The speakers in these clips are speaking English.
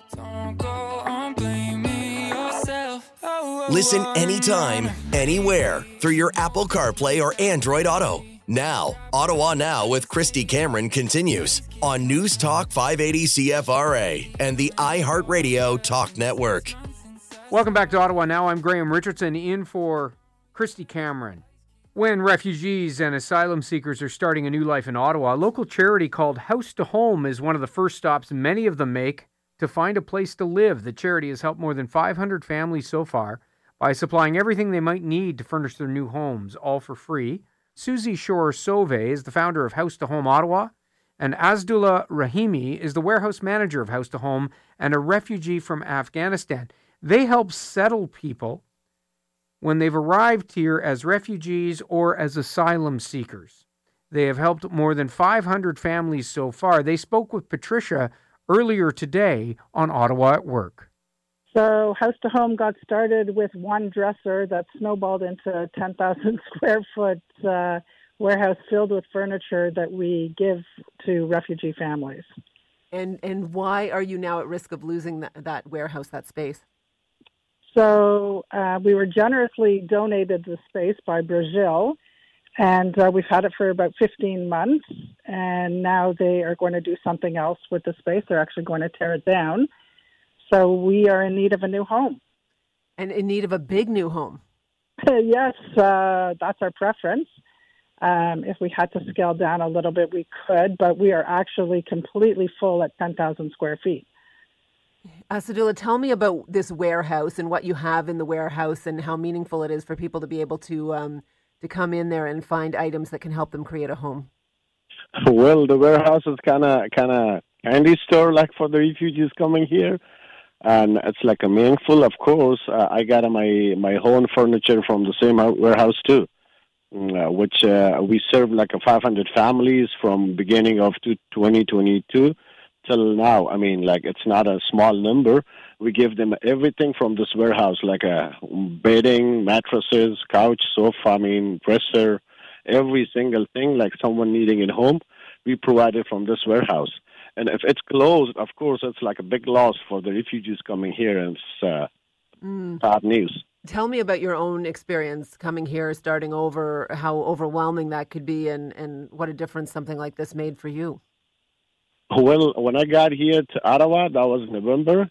Don't go on blaming yourself. Oh, Listen anytime, anywhere through your Apple CarPlay or Android Auto. Now, Ottawa Now with Christy Cameron continues on News Talk 580 CFRA and the iHeartRadio Talk Network. Welcome back to Ottawa Now. I'm Graham Richardson in for Christy Cameron. When refugees and asylum seekers are starting a new life in Ottawa, a local charity called House to Home is one of the first stops many of them make to find a place to live. The charity has helped more than 500 families so far by supplying everything they might need to furnish their new homes, all for free. Susie Shore-Sauve is the founder of House to Home Ottawa, and Asdullah Rahimi is the warehouse manager of House to Home and a refugee from Afghanistan. They help settle people when they've arrived here as refugees or as asylum seekers. They have helped more than 500 families so far. They spoke with Patricia earlier today on Ottawa at Work. So House to Home got started with one dresser that snowballed into a 10,000 square foot warehouse filled with furniture that we give to refugee families. And why are you now at risk of losing that warehouse, that space? So we were generously donated the space by Brazil, and we've had it for about 15 months, and now they are going to do something else with the space. They're actually going to tear it down. So we are in need of a new home. And in need of a big new home. Yes, that's our preference. If we had to scale down a little bit, we could, but we are actually completely full at 10,000 square feet. Asdullah, tell me about this warehouse and what you have in the warehouse and how meaningful it is for people to be able to come in there and find items that can help them create a home. Well, the warehouse is kind of candy store, like for the refugees coming here. And it's like a meaningful, of course. I got my own furniture from the same warehouse too, which we serve like 500 families from beginning of 2022 till now. I mean, like it's not a small number. We give them everything from this warehouse, like bedding, mattresses, couch, sofa, dresser, every single thing like someone needing at home. We provide it from this warehouse. And if it's closed, of course, it's like a big loss for the refugees coming here, and it's bad news. Tell me about your own experience coming here, starting over, how overwhelming that could be, and what a difference something like this made for you. Well, when I got here to Ottawa, that was November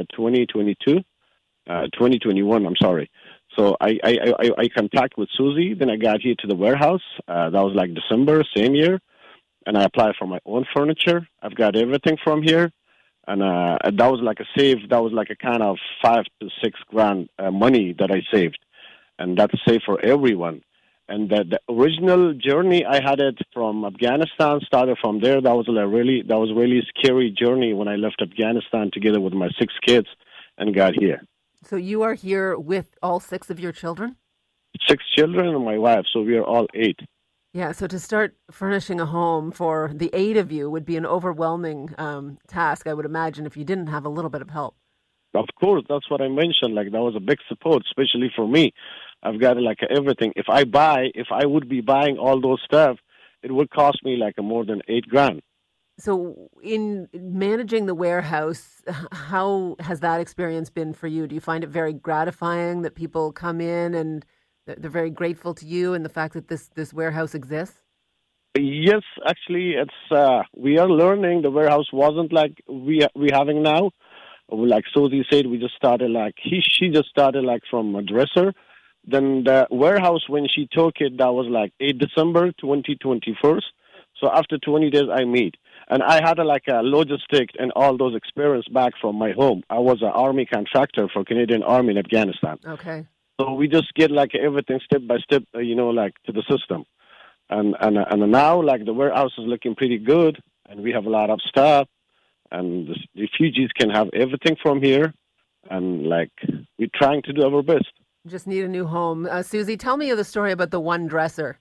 2021, I'm sorry. So I contact with Susie, then I got here to the warehouse. That was like December, same year. And I applied for my own furniture. I've got everything from here. And that was like a save. That was like a kind of 5 to 6 grand money that I saved. And that's safe for everyone. And the original journey, I had it from Afghanistan, started from there. That was really scary journey when I left Afghanistan together with my 6 kids and got here. So you are here with all 6 of your children? 6 children and my wife, so we are all 8. Yeah, so to start furnishing a home for the 8 of you would be an overwhelming task, I would imagine, if you didn't have a little bit of help. Of course, that's what I mentioned. Like, that was a big support, especially for me. I've got like everything. If I would be buying all those stuff, it would cost me like more than 8 grand. So in managing the warehouse, how has that experience been for you? Do you find it very gratifying that people come in and they're very grateful to you and the fact that this warehouse exists? Yes, actually, it's we are learning. The warehouse wasn't like we having now. Like Susie said, we just started like she just started like from a dresser. Then the warehouse, when she took it, that was like 8 December 2021. So after 20 days, I meet. And I had a logistic and all those experience back from my home. I was an army contractor for Canadian Army in Afghanistan. Okay. So we just get like everything step by step, like to the system. And now like the warehouse is looking pretty good, and we have a lot of stuff, and the refugees can have everything from here, and like we're trying to do our best. Just need a new home. Susie, tell me the story about the one dresser.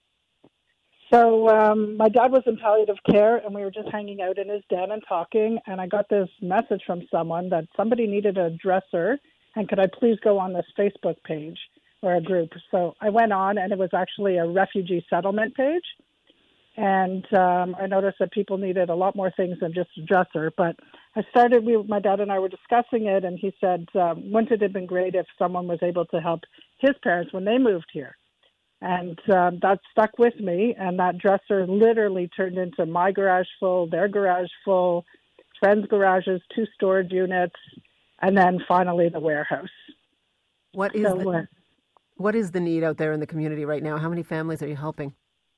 So my dad was in palliative care, and we were just hanging out in his den and talking, and I got this message from someone that somebody needed a dresser, and could I please go on this Facebook page or a group? So I went on, and it was actually a refugee settlement page. And I noticed that people needed a lot more things than just a dresser. But my dad and I were discussing it, and he said, wouldn't it have been great if someone was able to help his parents when they moved here? And that stuck with me, and that dresser literally turned into my garage full, their garage full, friends' garages, 2 storage units, and then finally the warehouse. What is the need out there in the community right now? How many families are you helping?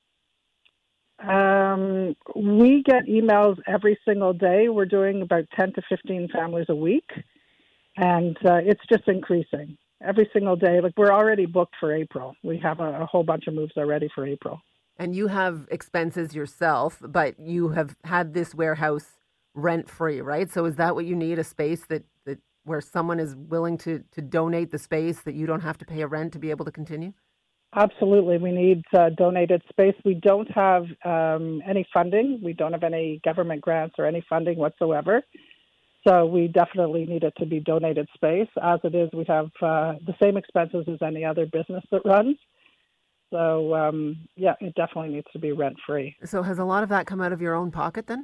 We get emails every single day. We're doing about 10 to 15 families a week, and it's just increasing every single day. Like, we're already booked for April. We have a whole bunch of moves already for April. And you have expenses yourself, but you have had this warehouse rent-free, right? So is that what you need, a space that where someone is willing to donate the space that you don't have to pay a rent to be able to continue? Absolutely. We need donated space. We don't have any funding. We don't have any government grants or any funding whatsoever. So we definitely need it to be donated space. As it is, we have the same expenses as any other business that runs. So, it definitely needs to be rent-free. So has a lot of that come out of your own pocket then?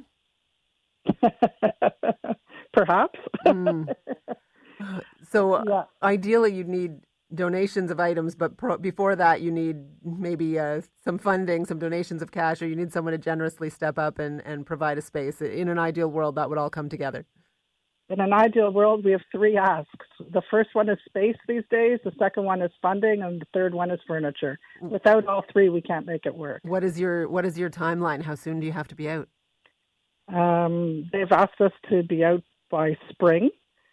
Perhaps. So ideally you'd need donations of items, but before that you need maybe some funding, some donations of cash, or you need someone to generously step up and provide a space. In an ideal world, that would all come together. In an ideal world, we have 3 asks. The first one is space these days, the second one is funding, and the third one is furniture. Without all 3, we can't make it work. What is your timeline? How soon do you have to be out? They've asked us to be out by spring,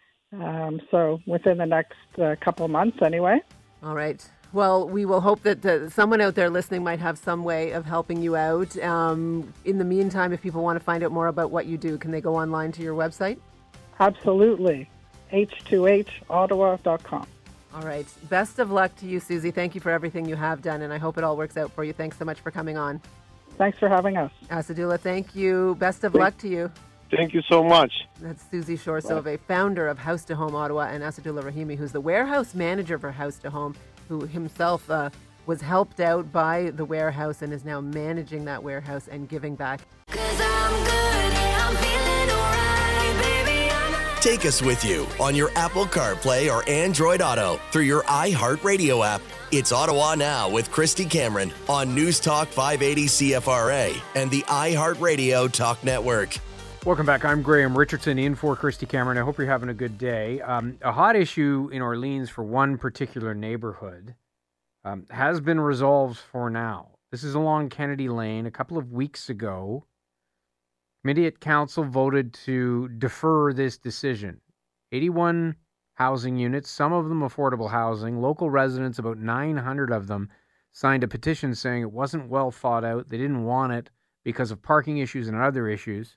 so within the next couple of months anyway. All right. Well, we will hope that someone out there listening might have some way of helping you out. In the meantime, if people want to find out more about what you do, can they go online to your website? Absolutely. h2hottawa.com. All right. Best of luck to you, Susie. Thank you for everything you have done, and I hope it all works out for you. Thanks so much for coming on. Thanks for having us. Asadullah, thank you. Best of luck to you. Thank you so much. That's Susie Shorsove, founder of House to Home Ottawa, and Asadullah Rahimi, who's the warehouse manager for House to Home, who himself was helped out by the warehouse and is now managing that warehouse and giving back. 'Cause I'm good, yeah, I'm feeling alright, baby, Take us with you on your Apple CarPlay or Android Auto through your iHeartRadio app. It's Ottawa Now with Christy Cameron on News Talk 580 CFRA and the iHeartRadio Talk Network. Welcome back. I'm Graham Richardson in for Christy Cameron. I hope you're having a good day. A hot issue in Orleans for one particular neighborhood has been resolved for now. This is along Kennedy Lane. A couple of weeks ago, committee at council voted to defer this decision. 81 housing units, some of them affordable housing. Local residents, about 900 of them, signed a petition saying it wasn't well thought out. They didn't want it because of parking issues and other issues.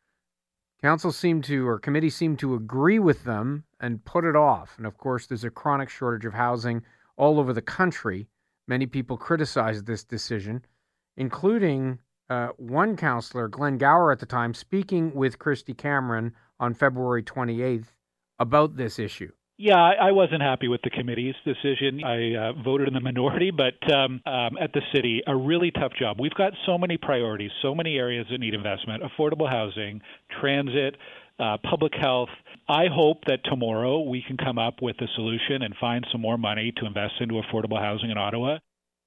Committee seemed to agree with them and put it off. And of course, there's a chronic shortage of housing all over the country. Many people criticized this decision, including one councillor, Glenn Gower at the time, speaking with Christy Cameron on February 28th about this issue. Yeah, I wasn't happy with the committee's decision. I voted in the minority, but at the city, a really tough job. We've got so many priorities, so many areas that need investment: affordable housing, transit, public health. I hope that tomorrow we can come up with a solution and find some more money to invest into affordable housing in Ottawa.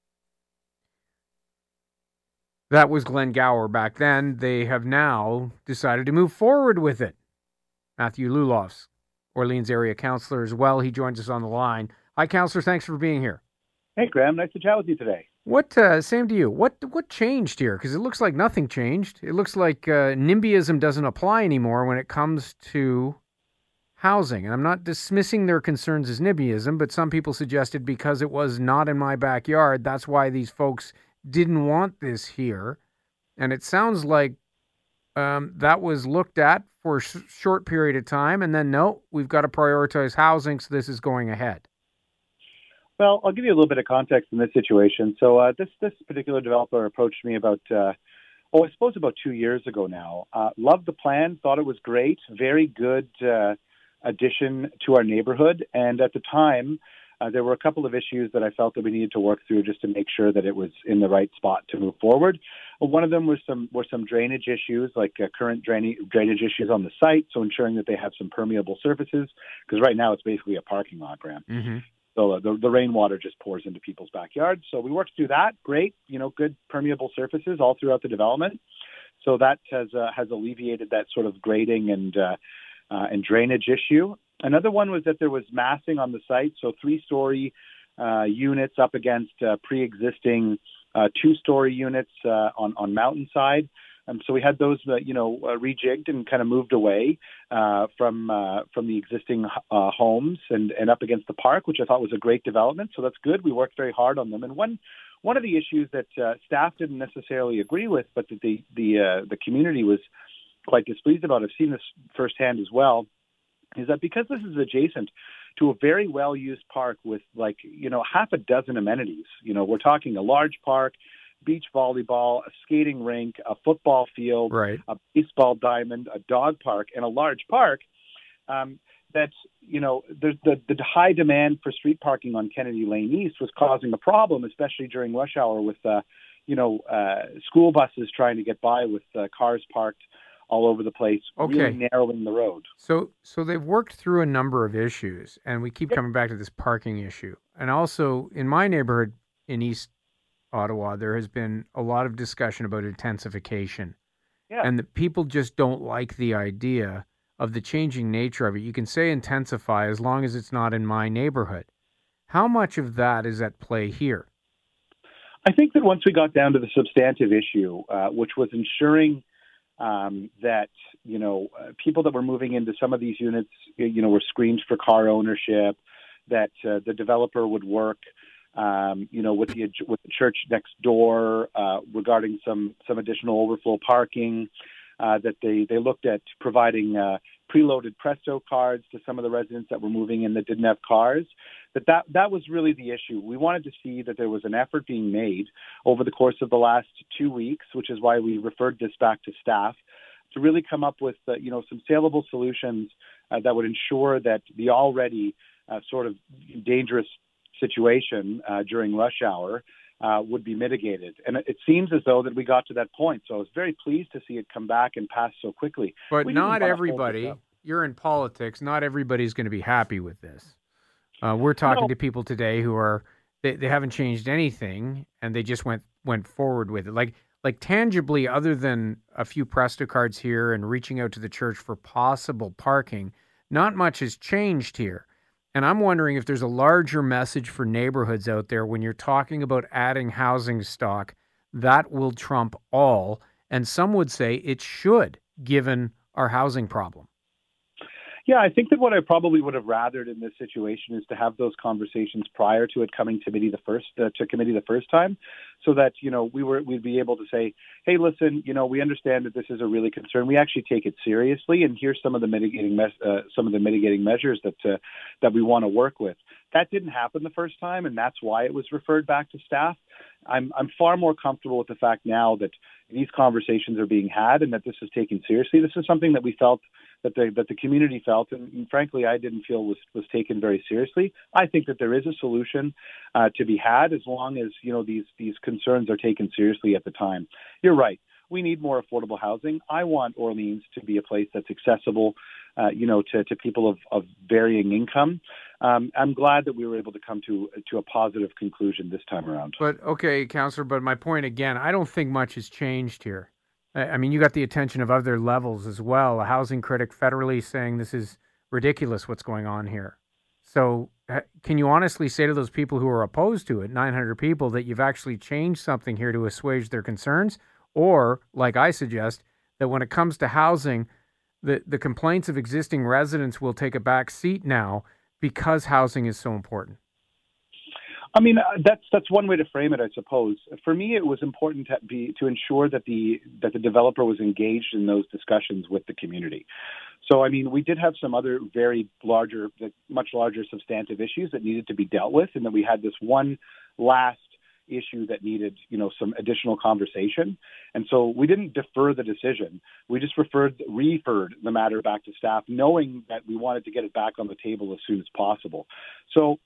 That was Glenn Gower back then. They have now decided to move forward with it. Matthew Luloff's Orleans area councillor as well. He joins us on the line. Hi, councillor. Thanks for being here. Hey, Graham. Nice to chat with you today. Same to you. What changed here? Because it looks like nothing changed. It looks like NIMBYism doesn't apply anymore when it comes to housing. And I'm not dismissing their concerns as NIMBYism, but some people suggested because it was not in my backyard, that's why these folks didn't want this here. And it sounds like that was looked at for a short period of time, and then, no, we've got to prioritize housing, so this is going ahead. Well, I'll give you a little bit of context in this situation. So this particular developer approached me about 2 years ago now. Loved the plan, thought it was great, very good addition to our neighborhood. And at the time, There were a couple of issues that I felt that we needed to work through just to make sure that it was in the right spot to move forward. One of them were some drainage issues, like current drainage issues on the site, so ensuring that they have some permeable surfaces, because right now it's basically a parking lot, Graham. Mm-hmm. So the rainwater just pours into people's backyards. So we worked through that. Great, good permeable surfaces all throughout the development. So that has alleviated that sort of grading and drainage issue. Another one was that there was massing on the site, so 3-story units up against pre-existing 2-story units on mountainside. So we had those, rejigged and kind of moved away from the existing homes and up against the park, which I thought was a great development. So that's good. We worked very hard on them. And one of the issues that staff didn't necessarily agree with, but that the community was quite displeased about, I've seen this firsthand as well, is that because this is adjacent to a very well-used park with half a dozen amenities, we're talking a large park, beach volleyball, a skating rink, a football field, right, a baseball diamond, a dog park, and a large park, that, the high demand for street parking on Kennedy Lane East was causing a problem, especially during rush hour with, school buses trying to get by with cars parked all over the place, really narrowing the road. So they've worked through a number of issues, and we keep coming back to this parking issue. And also, in my neighborhood in East Ottawa, there has been a lot of discussion about intensification. Yeah. And the people just don't like the idea of the changing nature of it. You can say intensify as long as it's not in my neighborhood. How much of that is at play here? I think that once we got down to the substantive issue, which was ensuring that, people that were moving into some of these units, were screened for car ownership, that the developer would work, with the church next door regarding some additional overflow parking, that they looked at providing preloaded Presto cards to some of the residents that were moving in that didn't have cars. That was really the issue. We wanted to see that there was an effort being made over the course of the last 2 weeks, which is why we referred this back to staff, to really come up with some saleable solutions that would ensure that the already sort of dangerous situation during rush hour would be mitigated. And it seems as though that we got to that point. So I was very pleased to see it come back and pass so quickly. But not everybody, you're in politics, not everybody's going to be happy with this. We're talking to people today who are, they haven't changed anything, and they just went forward with it. Like tangibly, other than a few Presto cards here and reaching out to the church for possible parking, not much has changed here. And I'm wondering if there's a larger message for neighborhoods out there when you're talking about adding housing stock that will trump all. And some would say it should, given our housing problem. Yeah, I think that what I probably would have rathered in this situation is to have those conversations prior to it coming to committee the first time, so that we'd be able to say, hey, listen, we understand that this is a really concern. We actually take it seriously, and here's some of the mitigating measures that we want to work with. That didn't happen the first time, and that's why it was referred back to staff. I'm far more comfortable with the fact now that these conversations are being had and that this is taken seriously. This is something that we felt that the community felt, and frankly, I didn't feel was taken very seriously. I think that there is a solution to be had as long as these concerns are taken seriously at the time. You're right. We need more affordable housing. I want Orleans to be a place that's accessible, to people of varying income. I'm glad that we were able to come to a positive conclusion this time around. But okay, Councillor, but my point again, I don't think much has changed here. I mean, you got the attention of other levels as well. A housing critic federally saying this is ridiculous what's going on here. So can you honestly say to those people who are opposed to it, 900 people, that you've actually changed something here to assuage their concerns? Or, like I suggest, that when it comes to housing, the complaints of existing residents will take a back seat now because housing is so important? I mean, that's one way to frame it, I suppose. For me, it was important to ensure that the developer was engaged in those discussions with the community. So, I mean, we did have some other much larger substantive issues that needed to be dealt with, and that we had this one last issue that needed, some additional conversation. And so we didn't defer the decision. We just referred the matter back to staff, knowing that we wanted to get it back on the table as soon as possible. So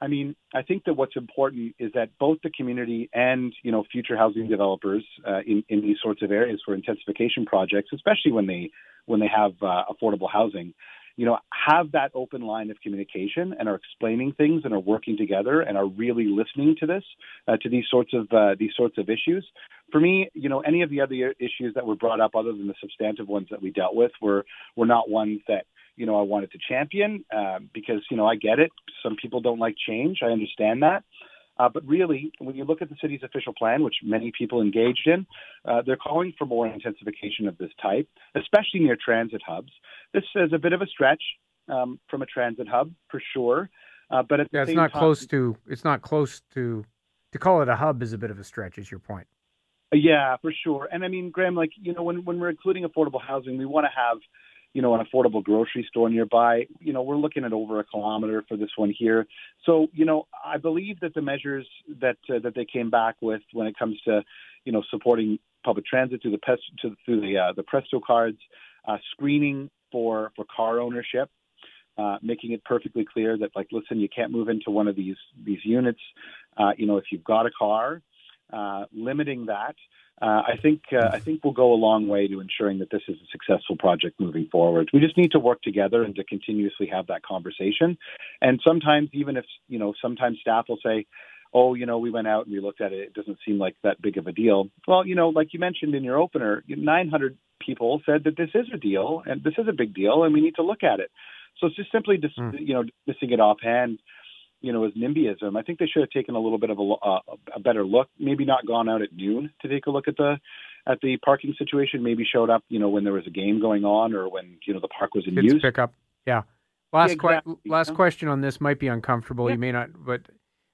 I mean, I think that what's important is that both the community and, future housing developers in these sorts of areas for intensification projects, especially when they have affordable housing, have that open line of communication and are explaining things and are working together and are really listening to this, to these sorts of issues. For me, any of the other issues that were brought up, other than the substantive ones that we dealt with, were not ones that I wanted to champion because I get it. Some people don't like change. I understand that. But really, when you look at the city's official plan, which many people engaged in, they're calling for more intensification of this type, especially near transit hubs. This is a bit of a stretch from a transit hub, for sure. But at the same time, it's not close to call it a hub is a bit of a stretch, is your point. Yeah, for sure. And I mean, Graham, when we're including affordable housing, we want to have an affordable grocery store nearby. We're looking at over a kilometer for this one here. So, I believe that the measures that they came back with when it comes to, supporting public transit through the Presto cards, screening for car ownership, making it perfectly clear that, listen, you can't move into one of these units, if you've got a car, limiting that. I think we'll go a long way to ensuring that this is a successful project moving forward. We just need to work together and to continuously have that conversation. And sometimes, even if, sometimes staff will say, oh, we went out and we looked at it, it doesn't seem like that big of a deal. Well, like you mentioned in your opener, 900 people said that this is a deal and this is a big deal and we need to look at it. So it's just simply dismissing it offhand, as NIMBYism. I think they should have taken a little bit of a better look, maybe not gone out at noon to take a look at the parking situation, maybe showed up, when there was a game going on or when, the park was in Kids use. Pick up. Yeah. Last question on this might be uncomfortable. Yeah. You may not, but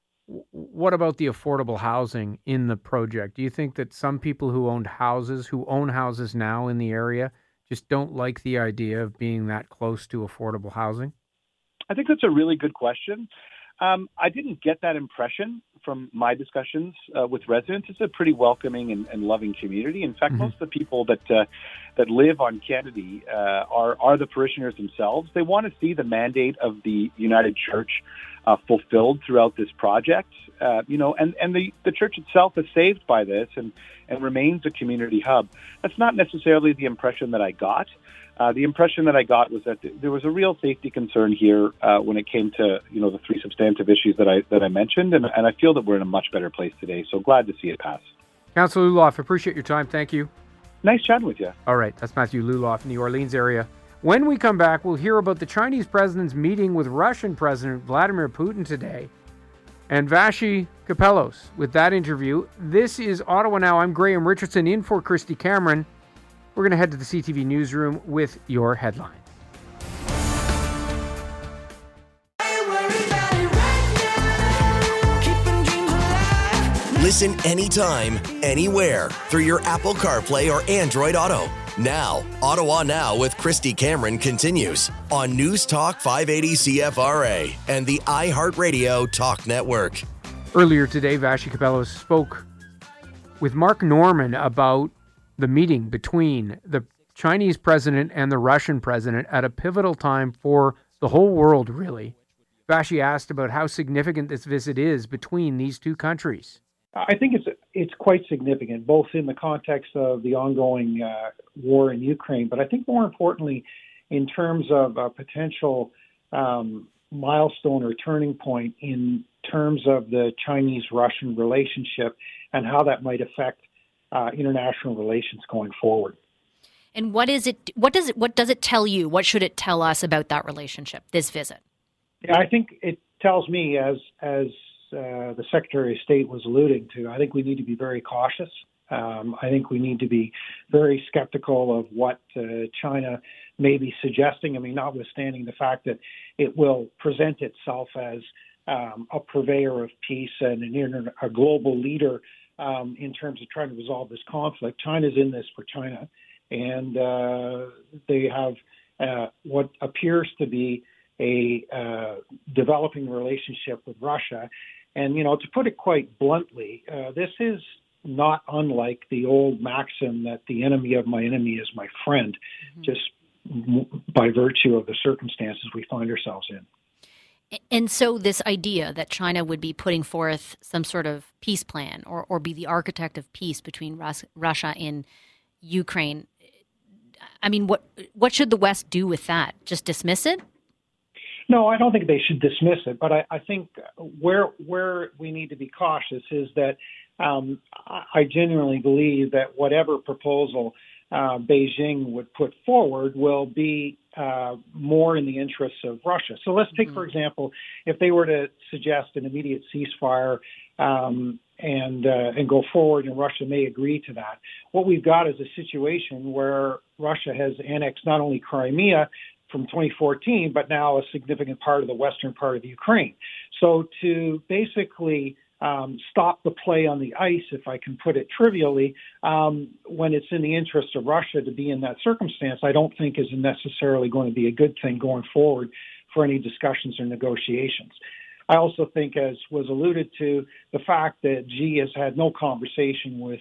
what about the affordable housing in the project? Do you think that some people who own houses now in the area just don't like the idea of being that close to affordable housing? I think that's a really good question. I didn't get that impression from my discussions with residents. It's a pretty welcoming and loving community. In fact, most of the people that live on Kennedy are the parishioners themselves. They want to see the mandate of the United Church fulfilled throughout this project. And the church itself is saved by this and remains a community hub. That's not necessarily the impression that I got. The impression that I got was that there was a real safety concern here when it came to the three substantive issues that I mentioned, and I feel that we're in a much better place today. So glad to see it pass. Councillor Luloff, appreciate your time. Thank you. Nice chatting with you. All right, that's Matthew Luloff in the Orleans area. When we come back, we'll hear about the Chinese president's meeting with Russian President Vladimir Putin today, and Vassy Kapelos with that interview. This is Ottawa Now. I'm Graham Richardson in for Christy Cameron. We're going to head to the CTV newsroom with your headline. Listen anytime, anywhere through your Apple CarPlay or Android Auto. Now, Ottawa Now with Christy Cameron continues on News Talk 580 CFRA and the iHeartRadio Talk Network. Earlier today, Vassy Kapelos spoke with Mark Norman about the meeting between the Chinese president and the Russian president at a pivotal time for the whole world, really. Vassy asked about how significant this visit is between these two countries. I think it's quite significant, both in the context of the ongoing war in Ukraine, but I think more importantly, in terms of a potential milestone or turning point in terms of the Chinese-Russian relationship and how that might affect international relations going forward. And what does it tell you? What should it tell us about that relationship, this visit? Yeah, I think it tells me, as the Secretary of State was alluding to, I think we need to be very cautious. I think we need to be very skeptical of what China may be suggesting. I mean, notwithstanding the fact that it will present itself as a purveyor of peace and a global leader in terms of trying to resolve this conflict. China's in this for China, and they have what appears to be a developing relationship with Russia. And, to put it quite bluntly, this is not unlike the old maxim that the enemy of my enemy is my friend, just by virtue of the circumstances we find ourselves in. And so this idea that China would be putting forth some sort of peace plan or be the architect of peace between Russia and Ukraine, I mean, what should the West do with that? Just dismiss it? No, I don't think they should dismiss it. But I think where we need to be cautious is that I genuinely believe that whatever proposal Beijing would put forward will be more in the interests of Russia. So let's take, for example, if they were to suggest an immediate ceasefire and go forward, and Russia may agree to that. What we've got is a situation where Russia has annexed not only Crimea from 2014, but now a significant part of the western part of Ukraine. So to basically stop the play on the ice, if I can put it trivially, when it's in the interest of Russia to be in that circumstance, I don't think is necessarily going to be a good thing going forward for any discussions or negotiations. I also think, as was alluded to, the fact that Xi has had no conversation with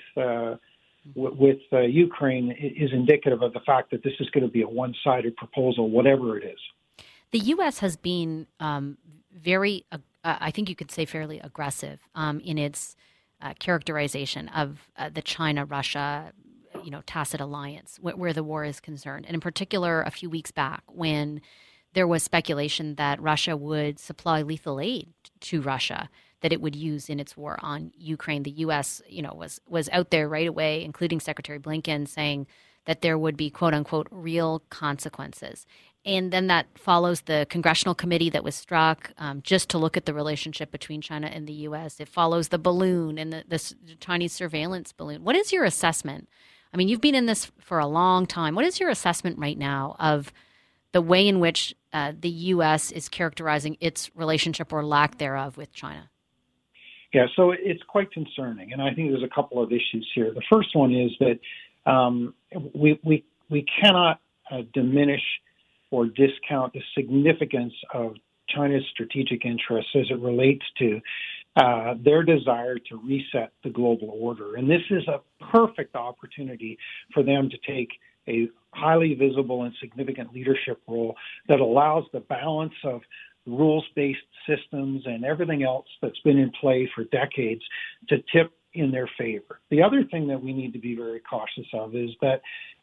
Ukraine is indicative of the fact that this is going to be a one-sided proposal, whatever it is. The U.S. has been very, I think you could say fairly aggressive in its characterization of the China-Russia, tacit alliance where the war is concerned. And in particular, a few weeks back when there was speculation that Russia would supply lethal aid to Russia that it would use in its war on Ukraine. The U.S., was out there right away, including Secretary Blinken, saying that there would be, quote unquote, real consequences. And then that follows the congressional committee that was struck just to look at the relationship between China and the U.S. It follows the balloon and the Chinese surveillance balloon. What is your assessment? I mean, you've been in this for a long time. What is your assessment right now of the way in which the U.S. is characterizing its relationship or lack thereof with China? Yeah, so it's quite concerning, and I think there's a couple of issues here. The first one is that we cannot diminish or discount the significance of China's strategic interests as it relates to their desire to reset the global order. And this is a perfect opportunity for them to take a highly visible and significant leadership role that allows the balance of rules-based systems and everything else that's been in play for decades to tip in their favor. The other thing that we need to be very cautious of is that,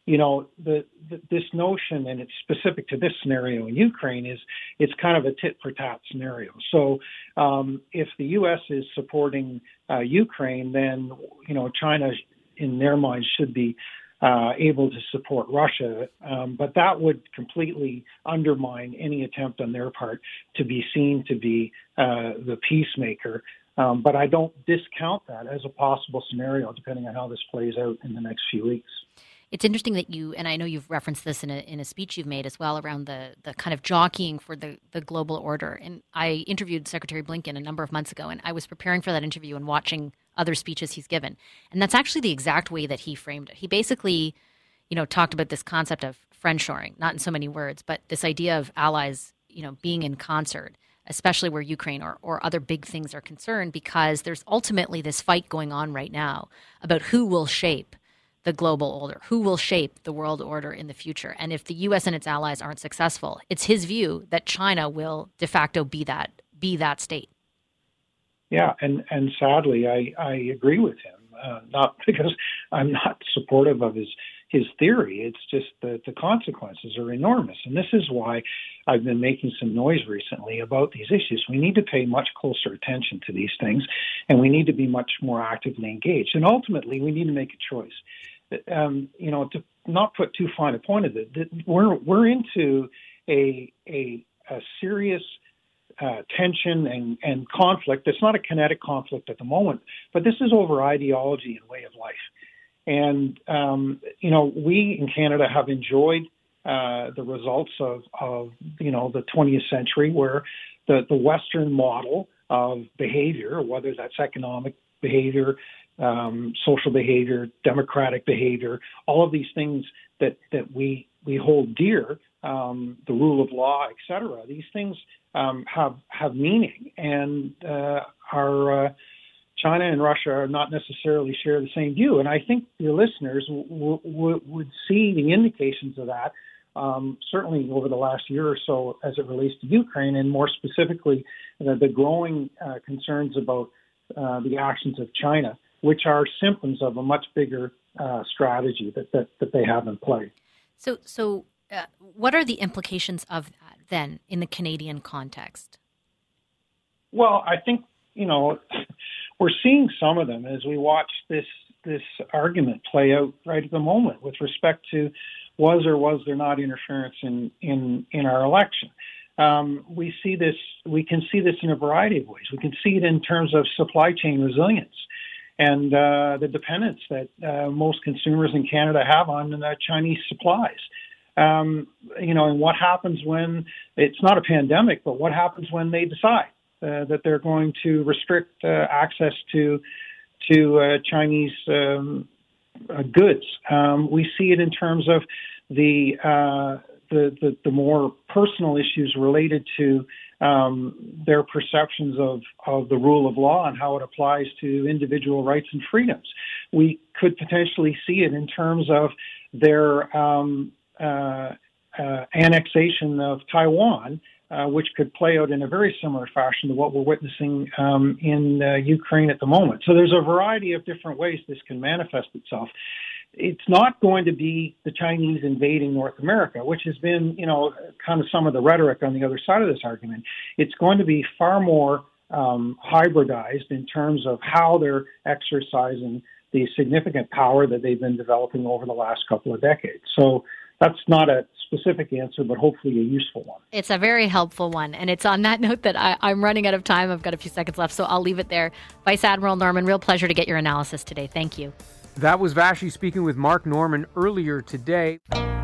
this notion, and it's specific to this scenario in Ukraine, is it's kind of a tit-for-tat scenario. So if the U.S. is supporting Ukraine, then, China, in their minds, should be able to support Russia, but that would completely undermine any attempt on their part to be seen to be the peacemaker. But I don't discount that as a possible scenario, depending on how this plays out in the next few weeks. It's interesting that and I know you've referenced this in a speech you've made as well around the kind of jockeying for the global order. And I interviewed Secretary Blinken a number of months ago, and I was preparing for that interview and watching other speeches he's given. And that's actually the exact way that he framed it. He basically, talked about this concept of friendshoring, not in so many words, but this idea of allies, being in concert, especially where Ukraine or other big things are concerned, because there's ultimately this fight going on right now about who will shape the global order, who will shape the world order in the future. And if the U.S. and its allies aren't successful, it's his view that China will de facto be that state. Yeah, and sadly, I agree with him, not because I'm not supportive of his theory. It's just that the consequences are enormous. And this is why I've been making some noise recently about these issues. We need to pay much closer attention to these things, and we need to be much more actively engaged. And ultimately, we need to make a choice. To not put too fine a point of it, we're into a serious tension and conflict. It's not a kinetic conflict at the moment, but this is over ideology and way of life. And, we in Canada have enjoyed the results of the 20th century, where the Western model of behavior, whether that's economic behavior, social behavior, democratic behavior, all of these things that we hold dear, the rule of law, et cetera, these things have meaning, and our China and Russia are not necessarily share the same view. And I think your listeners would see the indications of that certainly over the last year or so as it relates to Ukraine, and more specifically, the growing concerns about the actions of China, which are symptoms of a much bigger strategy that they have in play. So what are the implications of that then in the Canadian context? Well, I think, we're seeing some of them as we watch this argument play out right at the moment with respect to was or was there not interference in our election. We can see this in a variety of ways. We can see it in terms of supply chain resilience and the dependence that most consumers in Canada have on Chinese supplies. And what happens when it's not a pandemic, but what happens when they decide that they're going to restrict access to Chinese goods. We see it in terms of the more personal issues related to their perceptions of the rule of law and how it applies to individual rights and freedoms. We could potentially see it in terms of their annexation of Taiwan, which could play out in a very similar fashion to what we're witnessing in Ukraine at the moment. So there's a variety of different ways this can manifest itself. It's not going to be the Chinese invading North America, which has been, kind of some of the rhetoric on the other side of this argument. It's going to be far more hybridized in terms of how they're exercising the significant power that they've been developing over the last couple of decades. So that's not a specific answer, but hopefully a useful one. It's a very helpful one. And it's on that note that I'm running out of time. I've got a few seconds left, so I'll leave it there. Vice Admiral Norman, real pleasure to get your analysis today. Thank you. That was Vassy speaking with Mark Norman earlier today.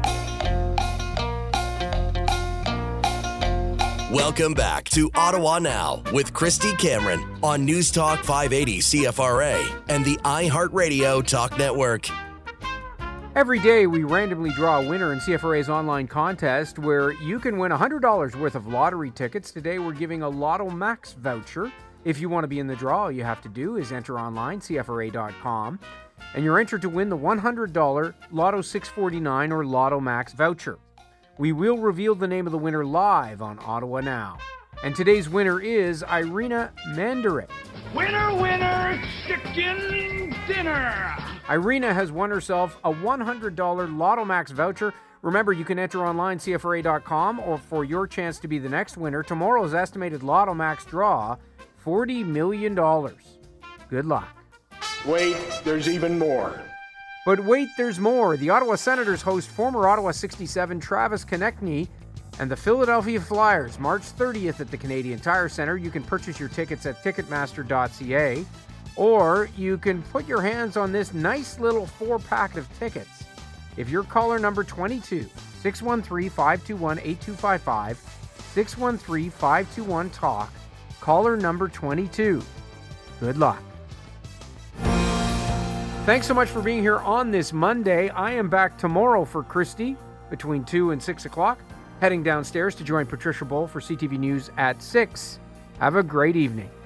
Welcome back to Ottawa Now with Christy Cameron on News Talk 580 CFRA and the iHeartRadio Talk Network. Every day we randomly draw a winner in CFRA's online contest where you can win $100 worth of lottery tickets. Today we're giving a Lotto Max voucher. If you want to be in the draw, all you have to do is enter online, CFRA.com, and you're entered to win the $100 Lotto 649 or Lotto Max voucher. We will reveal the name of the winner live on Ottawa Now. And today's winner is Irina Mandarik. Winner, winner, chicken dinner! Irina has won herself a $100 Lotto Max voucher. Remember, you can enter online, CFRA.com, or for your chance to be the next winner, tomorrow's estimated Lotto Max draw, $40 million. Good luck. Wait, there's even more. But wait, there's more. The Ottawa Senators host former Ottawa 67 Travis Konecny and the Philadelphia Flyers March 30th at the Canadian Tire Centre. You can purchase your tickets at Ticketmaster.ca, or you can put your hands on this nice little 4-pack of tickets. If you're caller number 22, 613-521-8255, 613-521-TALK, caller number 22. Good luck. Thanks so much for being here on this Monday. I am back tomorrow for Christy between 2 and 6 o'clock. Heading downstairs to join Patricia Bowl for CTV News at 6. Have a great evening.